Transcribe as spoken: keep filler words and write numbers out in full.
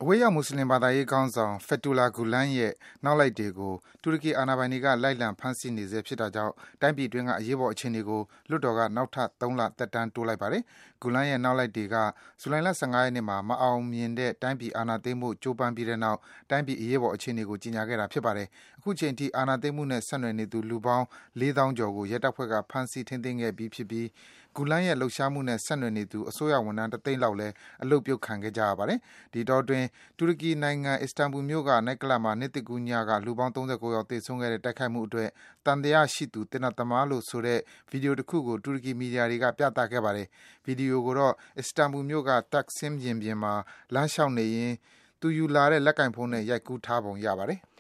အဝေးရောက်မွတ်ဆလင်ဘာသာရေးခေါင်းဆောင် Fethullah Gulen ရဲ့နောက်လိုက်တွေကိုတူရကီအာဏာပိုင်တွေကလိုက်လံဖမ်းဆီးနေဆဲဖြစ်တာကြောင့်တိုင်းပြည်အတွင်းကအရေးပေါ်အခြေအနေကိုလွှတ်တော်ကနောက်ထပ်သုံးလသက်တမ်းတိုးလိုက်ပါတယ်။ Gulen ရဲ့နောက်လိုက်တွေကဇူလိုင်လ ၁၅ ရက်နေ့မှာမအောင်မြင်တဲ့တိုင်းပြည်အာဏာသိမ်းဖို့ကြိုးပမ်းပြီးတဲ့နောက်တိုင်းပြည်အရေးပေါ်အခြေအနေကိုကြေညာခဲ့တာဖြစ်ပါတယ်။အခုချိန်ထိအာဏာသိမ်းမှုနဲ့ဆက်နွယ်နေသူလူပေါင်း လေးသောင်းကျော်ကိုရဲတပ်ဖွဲ့ကဖမ်းဆီးထိန်းသိမ်းခဲ့ပြီးဖြစ်ပြီး Gulen ရဲ့လှုပ်ရှားမှုနဲ့ဆက်နွယ်နေသူအစိုးရဝန်ထမ်းတသိန်းလောက်လည်းအလုပ်ဖြုတ်ခံခဲ့ကြရပါတယ်။ ဒီအတောအတွင်းတူရကီနိုင်ငံ Istanbul မြို့က နိုက်ကလပ်မှာနှစ်သစ်ကူးညကလူပေါင်း ၃၉ ယောက်သေဆုံးခဲ့တဲ့တိုက်ခိုက်မှုအတွက်သံသယရှိသူသေနတ်သမားလို့ဆိုတဲ့ဗွီဒီယိုတခုကိုတူရကီမီဒီယာတွေကပြသခဲ့ပါတယ်။ ဗွီဒီယိုကိုတော့ Istanbul မြို့က Taksim ရင်ပြင်မှာလမ်းလျှောက်နေရင်းသူယူလာတဲ့လက်ကိုင်ဖုန်းနဲ့ရိုက်ကူးထားပုံရပါတယ်။